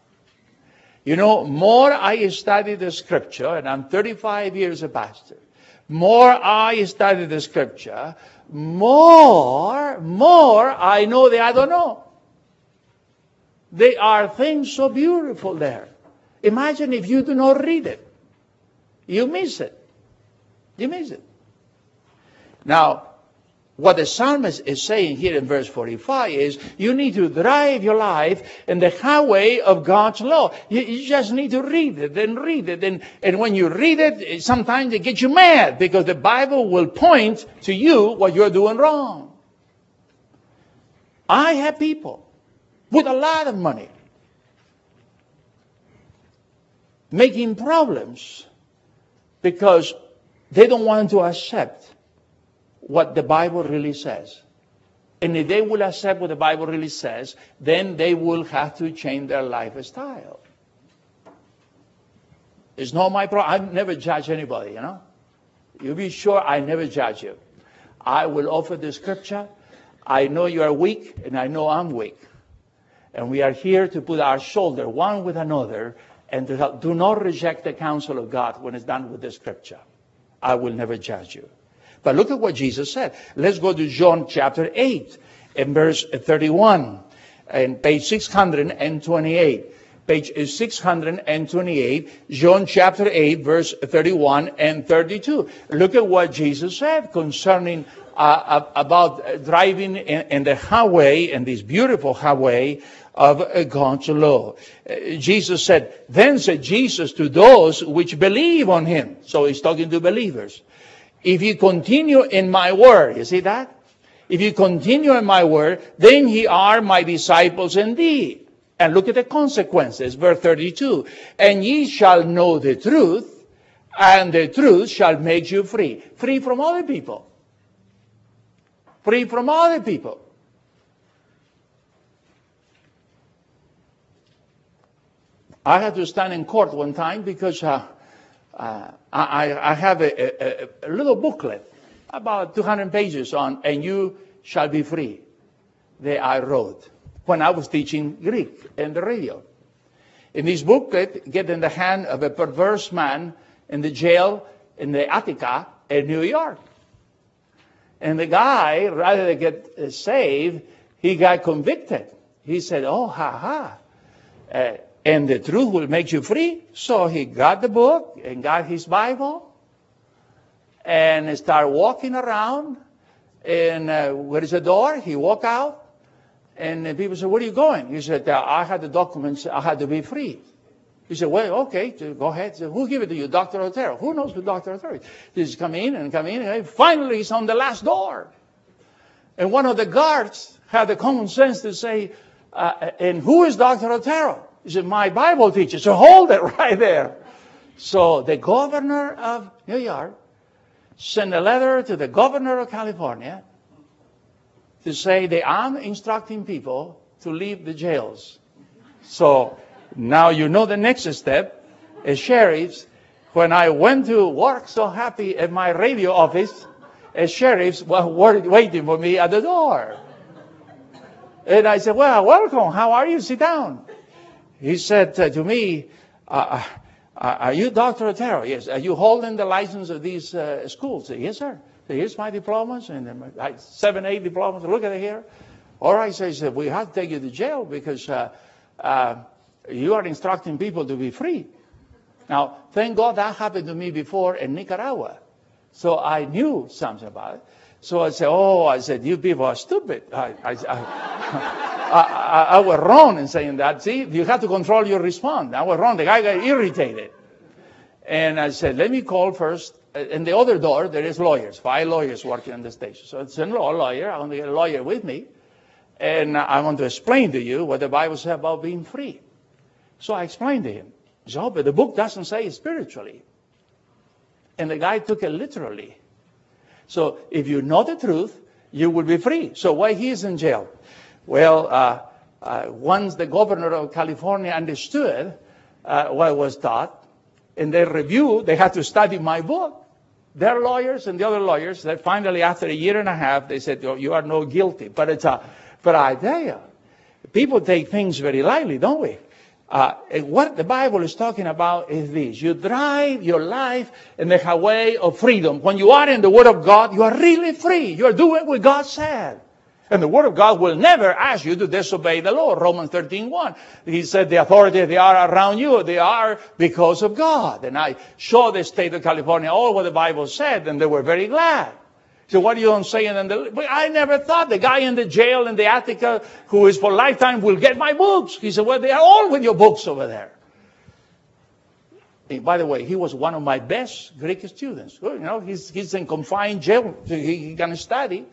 More I study the Scripture, and I'm 35 years a pastor, more I study the Scripture, more I know that I don't know. There are things so beautiful there. Imagine if you do not read it. You miss it. You miss it. Now, what the psalmist is saying here in verse 45 is you need to drive your life in the highway of God's law. You just need to read it and read it. And when you read it, sometimes it gets you mad because the Bible will point to you what you're doing wrong. I have people with a lot of money making problems because they don't want to accept what the Bible really says. And if they will accept what the Bible really says, then they will have to change their lifestyle. It's not my problem. I never judge anybody, You be sure I never judge you. I will offer the Scripture. I know you are weak, and I know I'm weak. And we are here to put our shoulder one with another and to help. Do not reject the counsel of God when it's done with the Scripture. I will never judge you. But look at what Jesus said. Let's go to John chapter 8 and verse 31 and page 628. page 628, John chapter 8, verse 31 and 32. Look at what Jesus said concerning about driving in the highway, and this beautiful highway of God's law. Jesus said, then said Jesus to those which believe on him. So he's talking to believers. If you continue in my word, you see that? If you continue in my word, then ye are my disciples indeed. And look at the consequences, verse 32. And ye shall know the truth, and the truth shall make you free. Free from other people. Free from other people. I had to stand in court one time because I have a little booklet about 200 pages on, and you shall be free, that I wrote when I was teaching Greek in the radio. In this booklet, get in the hand of a perverse man in the jail in the Attica in New York. And the guy, rather than get saved, he got convicted. He said, oh, and the truth will make you free. So he got the book and got his Bible and started walking around. And where is the door? He walked out. And people said, where are you going? He said, I had the documents. I had to be free. He said, well, okay, go ahead. He said, who gave it to you? Dr. Otero. Who knows who Dr. Otero is? He just come in. And finally, he's on the last door. And one of the guards had the common sense to say, and who is Dr. Otero? He said, my Bible teacher. So hold it right there. So the governor of New York sent a letter to the governor of California to say that I'm instructing people to leave the jails. So now you know the next step. As sheriffs, when I went to work so happy at my radio office, as sheriffs were waiting for me at the door. And I said, well, welcome. How are you? Sit down. He said to me, are you Dr. Otero? Yes. Are you holding the license of these schools? I said, yes, sir. So here's my diplomas, and 7, 8 diplomas. Look at it here. All right, so he said, we have to take you to jail because you are instructing people to be free. Now, thank God that happened to me before in Nicaragua. So I knew something about it. So I said, you people are stupid. I was wrong in saying that. See, you have to control your response. I was wrong. The guy got irritated. And I said, let me call first. In the other door, there is lawyers, 5 lawyers working on the station. So it's a lawyer. I want to get a lawyer with me. And I want to explain to you what the Bible says about being free. So I explained to him. He said, but the book doesn't say spiritually. And the guy took it literally. So if you know the truth, you will be free. So why he is in jail? Well, once the governor of California understood what was taught, in their review, they had to study my book. Their lawyers and the other lawyers, that finally, after a year and a half, they said, oh, you are no guilty. But I tell you, people take things very lightly, don't we? What the Bible is talking about is this. You drive your life in the highway of freedom. When you are in the Word of God, you are really free. You are doing what God said. And the Word of God will never ask you to disobey the law. Romans 13:1. He said the authority they are around you, they are because of God. And I showed the state of California all what the Bible said, and they were very glad. So what are you saying? But I never thought the guy in the jail in the Attica who is for lifetime will get my books. He said, well, they are all with your books over there. And by the way, he was one of my best Greek students. You know, he's in confined jail. He can study.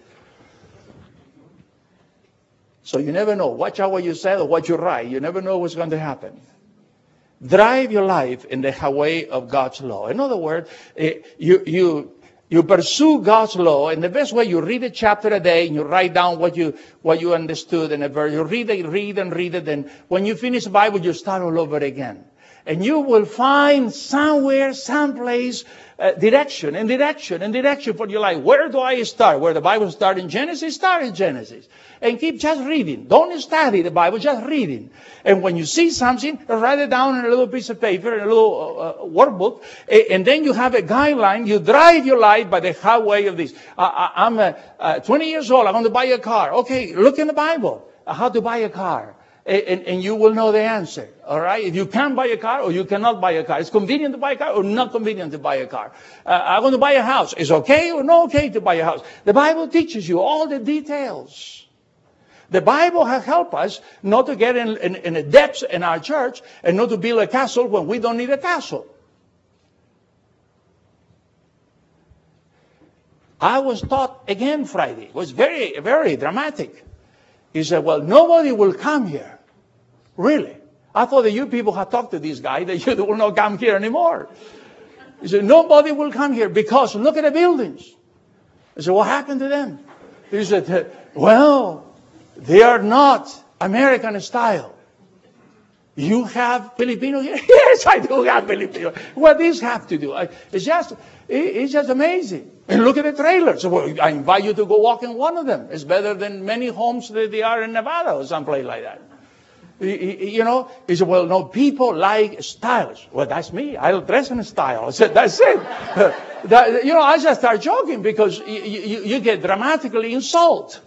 So you never know. Watch out what you say or what you write. You never know what's going to happen. Drive your life in the highway of God's law. In other words, you pursue God's law, and the best way, you read a chapter a day, and you write down what you understood in a verse. You read it, and when you finish the Bible, you start all over again. And you will find somewhere, someplace, direction for your life. Where do I start? Where the Bible starts in Genesis, start in Genesis. And keep just reading. Don't study the Bible, just reading. And when you see something, write it down on a little piece of paper, in a little workbook. And then you have a guideline. You drive your life by the highway of this. I'm 20 years old. I want to buy a car. Okay, look in the Bible. How to buy a car. and you will know the answer. All right? If you can buy a car or you cannot buy a car. It's convenient to buy a car or not convenient to buy a car. I want to buy a house. Is okay or not okay to buy a house? The Bible teaches you all the details. The Bible has helped us not to get in the depths in our church and not to build a castle when we don't need a castle. I was taught again Friday. It was very, very dramatic. He said, well, nobody will come here. Really? I thought that you people had talked to this guy, that you will not come here anymore. He said, nobody will come here because look at the buildings. I said, what happened to them? He said, well, they are not American style. You have Filipino here? Yes, I do have Filipino. What does this have to do? It's just amazing. And look at the trailers. Well, I invite you to go walk in one of them. It's better than many homes that they are in Nevada or someplace like that. You know, he said, well, no, people like stylish. Well, that's me. I'll dress in style. I said, that's it. I just start joking because you get dramatically insulted.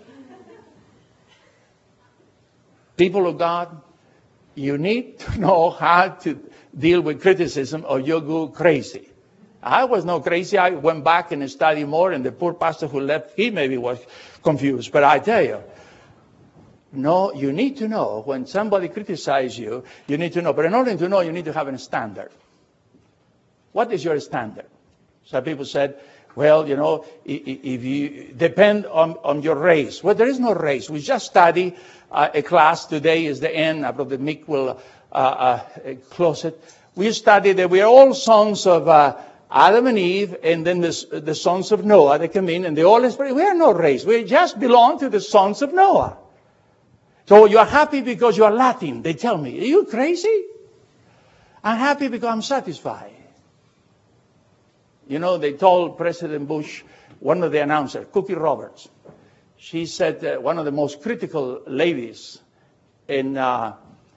People of God, you need to know how to deal with criticism or you'll go crazy. I was not crazy. I went back and studied more, and the poor pastor who left, he maybe was confused. But I tell you, no, you need to know when somebody criticizes you, you need to know. But in order to know, you need to have a standard. What is your standard? Some people said, well, you know, if you depend on your race. Well, there is no race. We just study a class. Today is the end. Brother Mick will close it. We studied that we are all sons of Adam and Eve, and then the sons of Noah. They come in, and they all spread. We are no race. We just belong to the sons of Noah. So you are happy because you are Latin. They tell me, are you crazy? I'm happy because I'm satisfied. You know, they told President Bush, one of the announcers, Cookie Roberts, she said one of the most critical ladies in the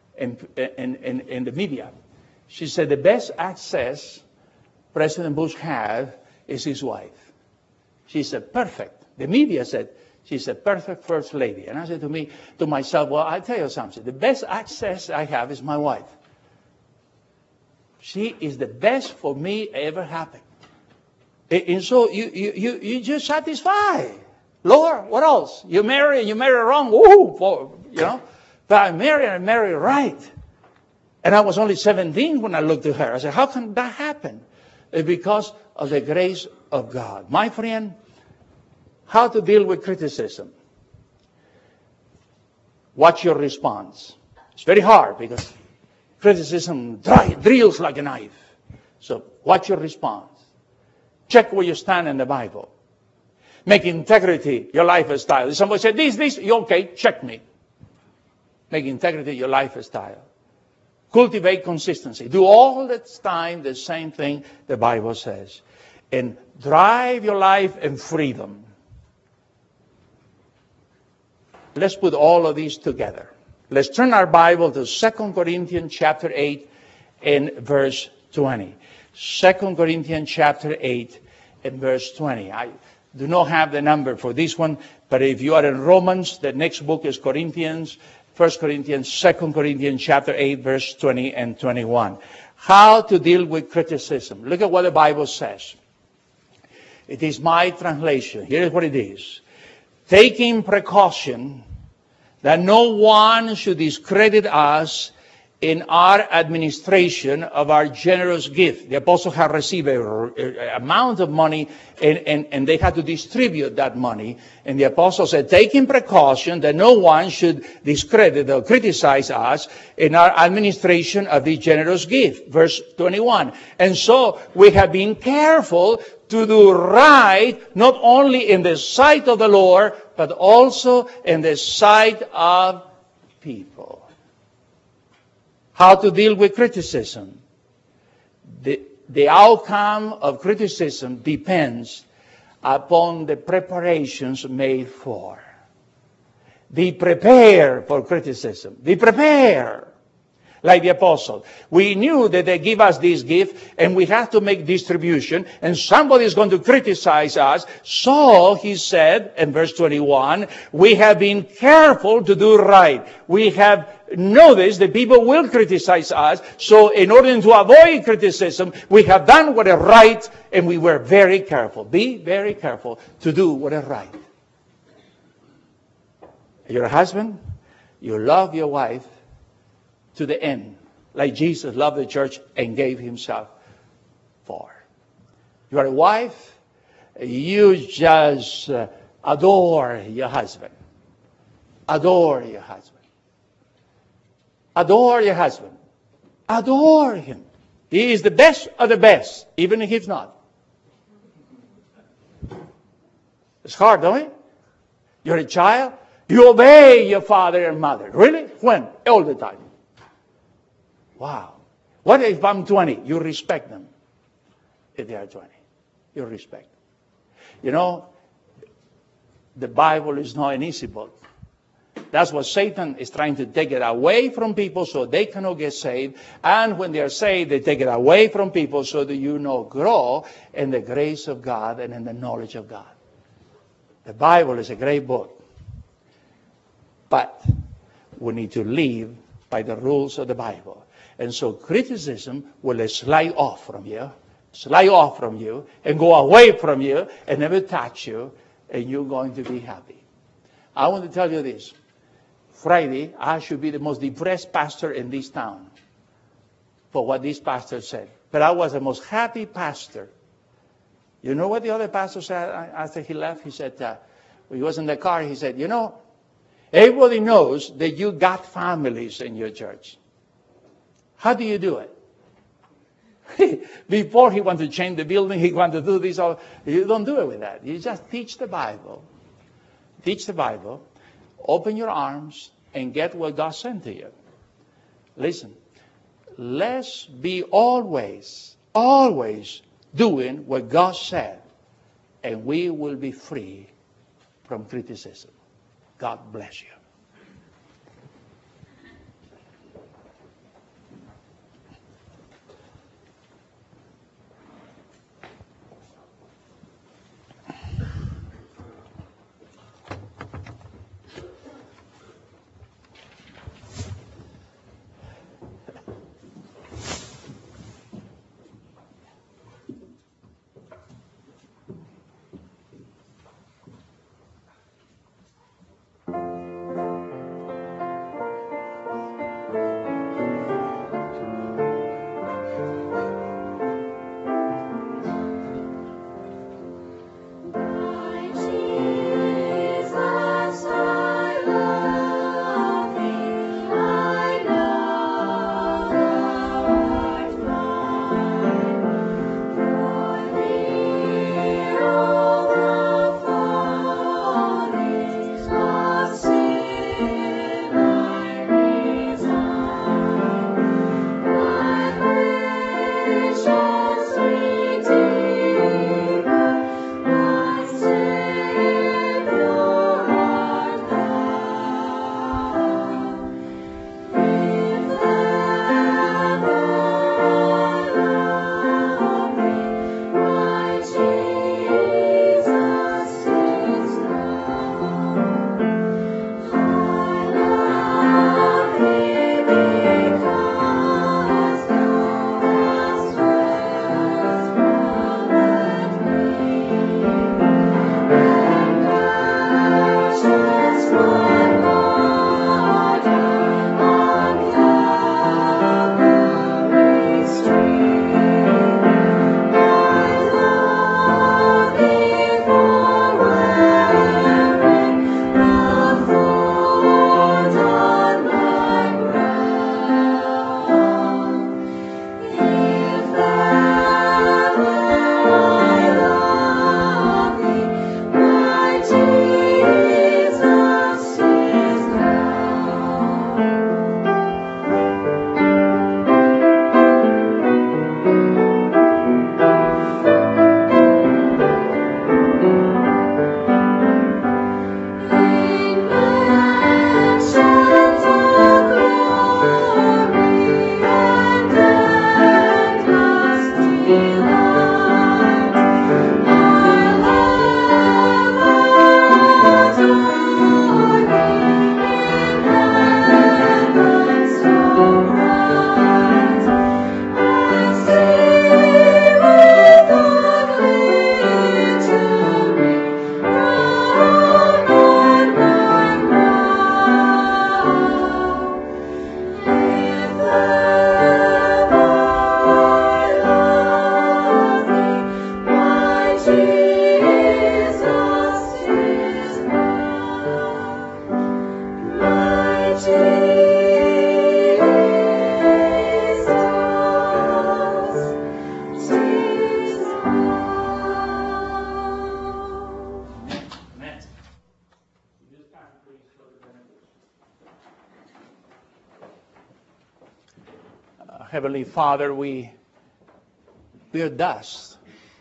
media. She said the best access President Bush had is his wife. She's a perfect. The media said she's a perfect first lady. And I said to myself, well, I'll tell you something. The best access I have is my wife. She is the best for me ever happened. And so you just satisfy. Lord, what else? You marry and you marry wrong. Woo! But I marry right. And I was only 17 when I looked at her. I said, how can that happen? It's because of the grace of God. My friend, how to deal with criticism? What's your response? It's very hard because criticism drills like a knife. So what's your response? Check where you stand in the Bible. Make integrity your lifestyle. If somebody said, this, you okay, check me. Make integrity your lifestyle. Cultivate consistency. Do all the time the same thing the Bible says. And drive your life in freedom. Let's put all of these together. Let's turn our Bible to 2 Corinthians chapter 8 and verse 20. 2 Corinthians chapter 8 and verse 20. I do not have the number for this one, but if you are in Romans, the next book is Corinthians, 1 Corinthians, 2 Corinthians chapter 8, verse 20 and 21. How to deal with criticism. Look at what the Bible says. It is my translation. Here is what it is. Taking precaution that no one should discredit us in our administration of our generous gift. The apostles had received an amount of money and they had to distribute that money. And the apostle said, taking precaution that no one should discredit or criticize us in our administration of the generous gift. Verse 21. And so we have been careful to do right, not only in the sight of the Lord, but also in the sight of people. How to deal with criticism. The outcome of criticism depends upon the preparations made for. Be prepared for criticism. Be prepared. like the apostle. We knew that they give us this gift and we have to make distribution and somebody is going to criticize us. So he said in verse 21, we have been careful to do right. We have noticed that people will criticize us. So in order to avoid criticism, we have done what is right and we were very careful. Be very careful to do what is right. You're a husband, you love your wife to the end, like Jesus loved the church and gave himself for. You are a wife, you just adore your husband. Adore your husband. Adore your husband. Adore him. He is the best of the best, even if he's not. It's hard, don't it? You're a child. You obey your father and mother. Really? When? All the time. Wow. What if I'm 20? You respect them. If they are 20. You respect them. You know, the Bible is not an easy book. That's what Satan is trying to take it away from people so they cannot get saved. And when they are saved, they take it away from people so that you know grow in the grace of God and in the knowledge of God. The Bible is a great book. But we need to live by the rules of the Bible. And so criticism will slide off from you, and go away from you, and never touch you, and you're going to be happy. I want to tell you this. Friday, I should be the most depressed pastor in this town for what this pastor said. But I was the most happy pastor. You know what the other pastor said after he left? He said, when he was in the car, he said, you know, everybody knows that you got families in your church. How do you do it? Before he wanted to change the building, he wanted to do this. You don't do it with that. You just teach the Bible. Teach the Bible. Open your arms and get what God sent to you. Listen. Let's be always doing what God said. And we will be free from criticism. God bless you. Heavenly Father, we are dust.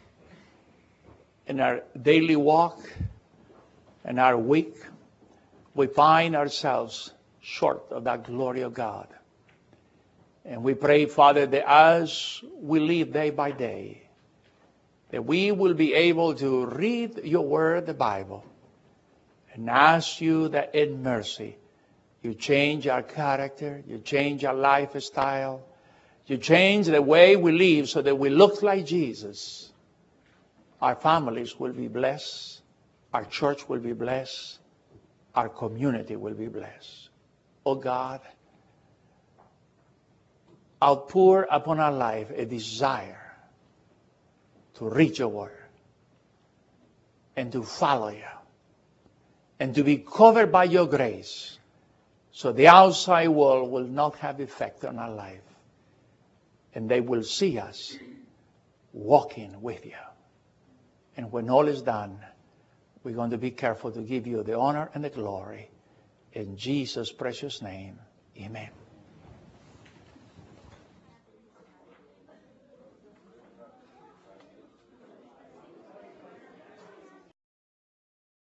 In our daily walk and our week, we find ourselves short of that glory of God. And we pray, Father, that as we live day by day, that we will be able to read your word, the Bible, and ask you that in mercy, you change our character, you change our lifestyle, you change the way we live so that we look like Jesus. Our families will be blessed, our church will be blessed, our community will be blessed. Oh God, outpour upon our life a desire to read your word and to follow you and to be covered by your grace so the outside world will not have effect on our life and they will see us walking with you. And when all is done, we're going to be careful to give you the honor and the glory. In Jesus' precious name, amen.